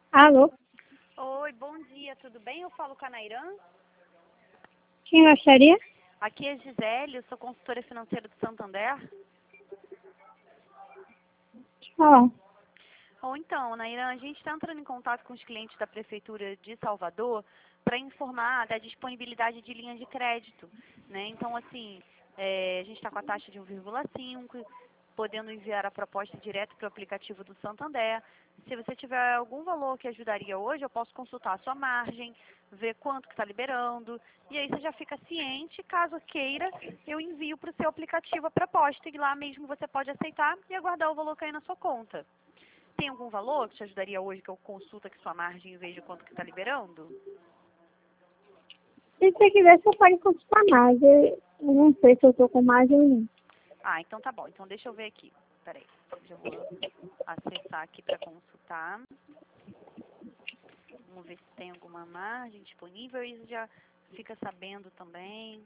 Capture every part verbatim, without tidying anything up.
Alô? Oi, bom dia, tudo bem? Eu falo com a Nairã. Quem gostaria? Aqui é Gisele, eu sou consultora financeira do Santander. Olá. Ou então, Nairã, a gente está entrando em contato com os clientes da Prefeitura de Salvador para informar da disponibilidade de linha de crédito, né? Então, assim, é, a gente está com a taxa de um vírgula cinco, podendo enviar a proposta direto para o aplicativo do Santander. Se você tiver algum valor que ajudaria hoje, eu posso consultar a sua margem, ver quanto que está liberando, e aí você já fica ciente, caso queira, eu envio para o seu aplicativo a proposta, e lá mesmo você pode aceitar e aguardar o valor cair na sua conta. Tem algum valor que te ajudaria hoje que eu consulto aqui sua margem e vejo quanto que está liberando? Se você quiser, você pode consultar mais. Eu eu não sei se eu estou com margem ou não. Ah, então tá bom. Então deixa eu ver aqui. Peraí, já vou acessar aqui para consultar. Vamos ver se tem alguma margem disponível e já fica sabendo também.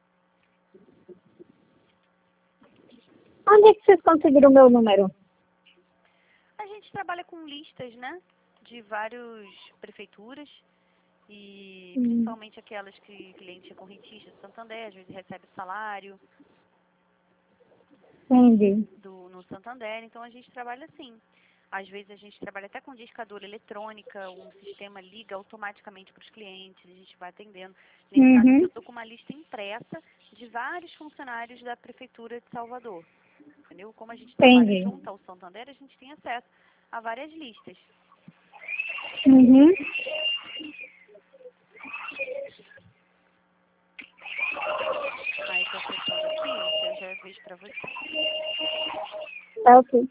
Onde é que vocês conseguiram o meu número? A gente trabalha com listas, né, de várias prefeituras e Hum, principalmente aquelas que cliente é correntista do Santander, às vezes recebe salário entendi. do, no Santander, então a gente trabalha assim. Às vezes a gente trabalha até com discadora eletrônica, um sistema liga automaticamente para os clientes, a gente vai atendendo. Nesse caso aqui eu Uhum, estou com uma lista impressa de vários funcionários da Prefeitura de Salvador. Entendeu? Como a gente trabalha entendi. junto ao Santander, a gente tem acesso a várias listas. Uhum, Aí estou acessando aqui, que eu já vejo para você. tá ok.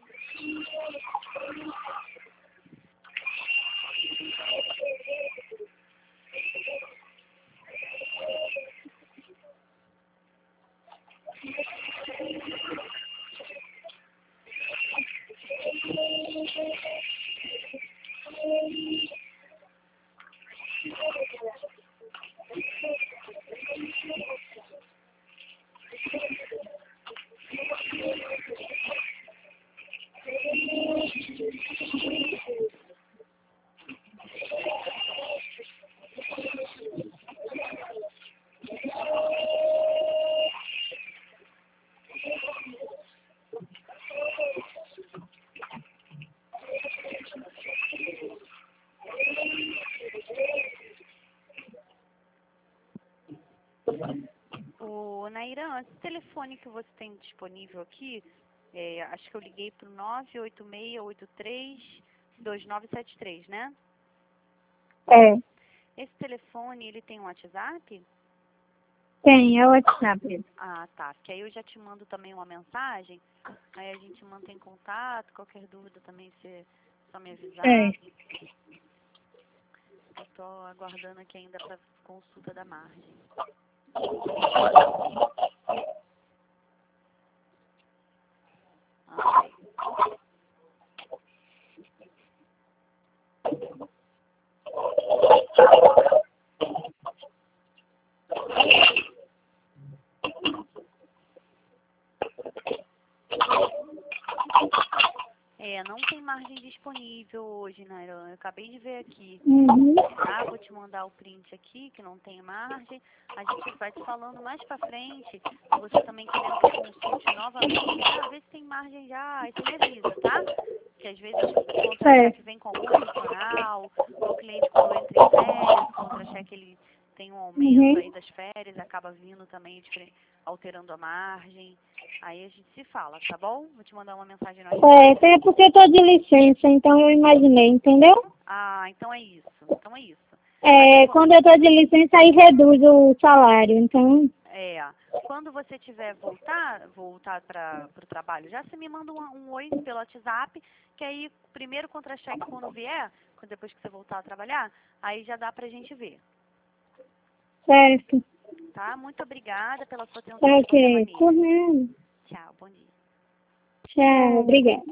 O Nairã, esse telefone que você tem disponível aqui, é, acho que eu liguei para o nove oito seis oito três dois nove sete três, né? É, Esse telefone, ele tem um WhatsApp? tem, é o WhatsApp. Ah, tá. Porque aí eu já te mando também uma mensagem, aí a gente mantém contato, qualquer dúvida também você só me É, avisar. Eu estou aguardando aqui ainda para consulta da margem. Ok. É, não tem margem disponível hoje, Nairã. Eu acabei de ver aqui. uhum, Tá? Vou te mandar o print aqui, que não tem margem. A gente vai te falando mais pra frente. Se você também querendo que eu consulte novamente, ah, vê se tem margem já. Aí você me avisa, tá? Que às vezes o contra-cheque certo. vem com algum adicional, ou o cliente quando entra em férias, o contra-cheque ele tem um aumento Uhum. aí das férias, acaba vindo também diferente, alterando a margem. Aí a gente se fala, tá bom? Vou te mandar uma mensagem no WhatsApp. É, é porque eu tô de licença, então eu imaginei, entendeu? Ah, então é isso. Então é isso. Mas É, qu- quando eu tô de licença, aí reduz o salário, então, é, quando você tiver voltar, voltar para o trabalho, já você me manda um, um oi pelo WhatsApp, que aí o primeiro contra-cheque quando vier, quando- depois que você voltar a trabalhar, aí já dá pra gente ver, certo. tá? Muito obrigada pela sua atenção Tá de qualquer ok. Por maneira. nada. Tchau, bom dia. Tchau, obrigada.